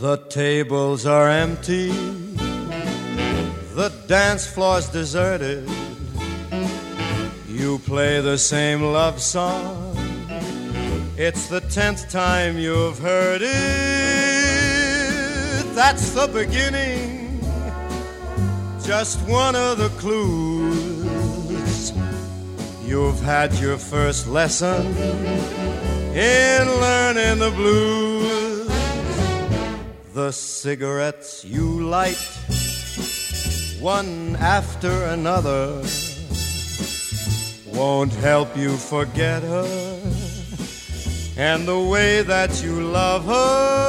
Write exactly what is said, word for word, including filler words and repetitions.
The tables are empty, the dance floor's deserted. You play the same love song, it's the tenth time you've heard it. That's the beginning, just one of the clues. You've had your first lesson in learning the blues. The cigarettes you light, one after another, won't help you forget her and the way that you love her.